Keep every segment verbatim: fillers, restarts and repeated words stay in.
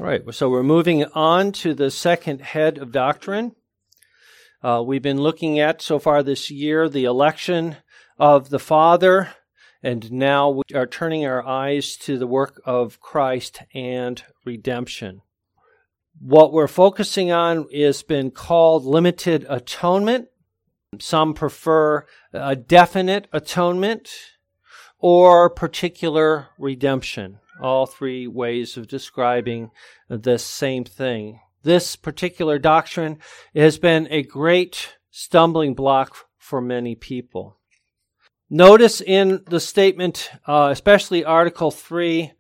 All right, so we're moving on to the second head of doctrine. Uh, we've been looking at so far this year the election of the Father, and now we are turning our eyes to the work of Christ and redemption. What we're focusing on has been called limited atonement. Some prefer a definite atonement or particular redemption. All three ways of describing the same thing. This particular doctrine has been a great stumbling block for many people. Notice in the statement, uh, especially Article three,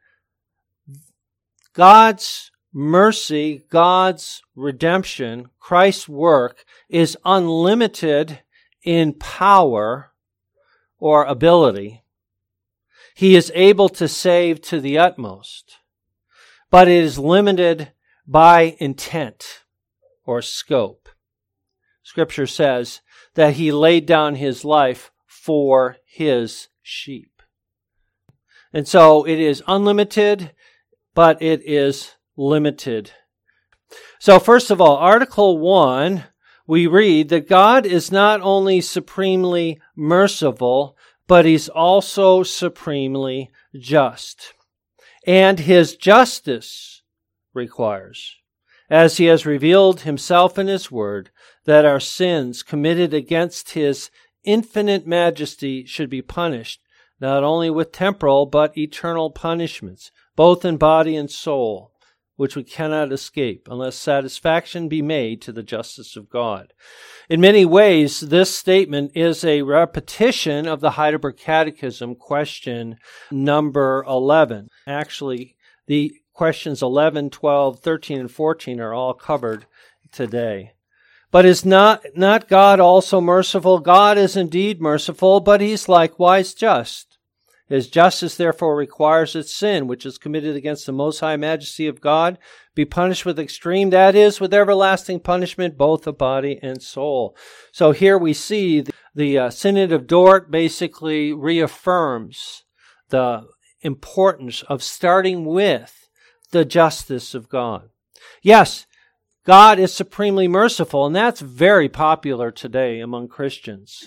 God's mercy, God's redemption, Christ's work is unlimited in power or ability. He is able to save to the utmost, but it is limited by intent or scope. Scripture says that he laid down his life for his sheep. And so it is unlimited, but it is limited. So first of all, Article one, we read that God is not only supremely merciful, but he's also supremely just. And his justice requires, as he has revealed himself in his word, that our sins committed against his infinite majesty should be punished, not only with temporal, but eternal punishments, both in body and soul, which we cannot escape unless satisfaction be made to the justice of God. In many ways, this statement is a repetition of the Heidelberg Catechism question number eleven. Actually, the questions eleven, twelve, thirteen, and fourteen are all covered today. But is not, not God also merciful? God is indeed merciful, but he's likewise just. His justice therefore requires that sin, which is committed against the most high majesty of God, be punished with extreme, that is, with everlasting punishment, both of body and soul. So here we see the, the uh, Synod of Dort basically reaffirms the importance of starting with the justice of God. Yes, God is supremely merciful, and that's very popular today among Christians.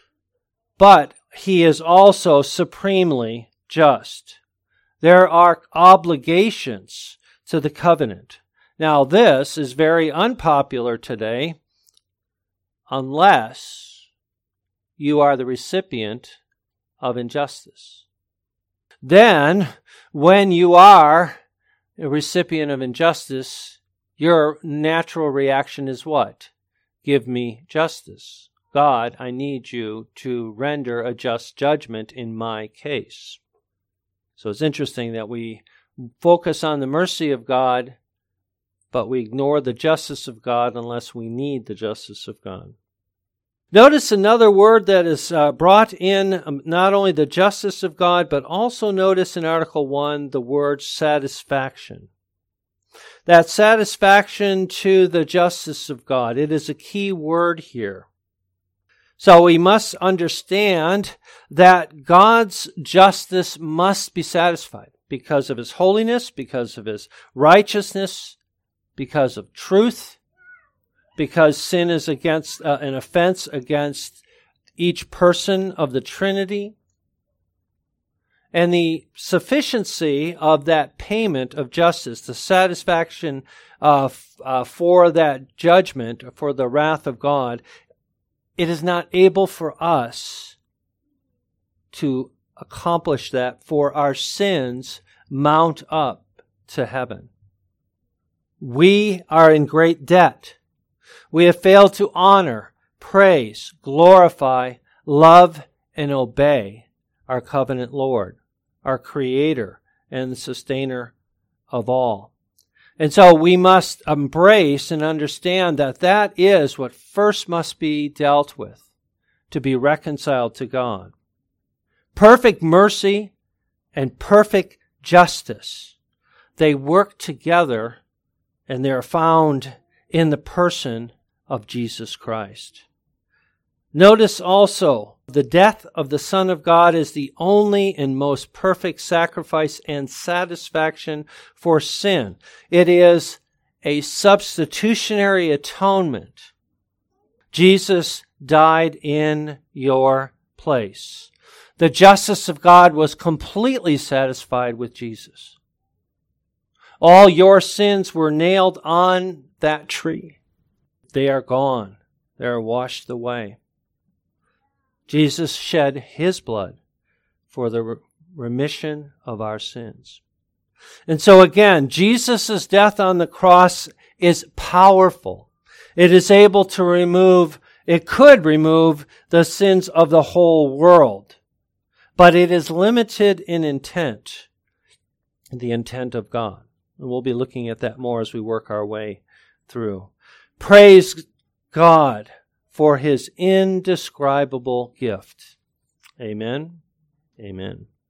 But he is also supremely just. There are obligations to the covenant. Now, this is very unpopular today unless you are the recipient of injustice. Then, when you are a recipient of injustice, your natural reaction is what? Give me justice. God, I need you to render a just judgment in my case. So it's interesting that we focus on the mercy of God, but we ignore the justice of God unless we need the justice of God. Notice another word that is uh, brought in um, not only the justice of God, but also notice in Article one the word satisfaction. That satisfaction to the justice of God. It is a key word here. So we must understand that God's justice must be satisfied because of his holiness, because of his righteousness, because of truth, because sin is against uh, an offense against each person of the Trinity. And the sufficiency of that payment of justice, the satisfaction uh, f- uh, for that judgment, for the wrath of God, it is not able for us to accomplish that, for our sins mount up to heaven. We are in great debt. We have failed to honor, praise, glorify, love, and obey our covenant Lord, our Creator and the Sustainer of all. And so we must embrace and understand that that is what first must be dealt with to be reconciled to God. Perfect mercy and perfect justice, they work together, and they are found in the person of Jesus Christ. Notice also The death of the Son of God is the only and most perfect sacrifice and satisfaction for sin. It is a substitutionary atonement. Jesus died in your place. The justice of God was completely satisfied with Jesus. All your sins were nailed on that tree. They are gone. They are washed away. Jesus shed His blood for the remission of our sins. And so again, Jesus' death on the cross is powerful. It is able to remove, it could remove the sins of the whole world. But it is limited in intent, the intent of God. And we'll be looking at that more as we work our way through. Praise God for His indescribable gift. Amen. Amen.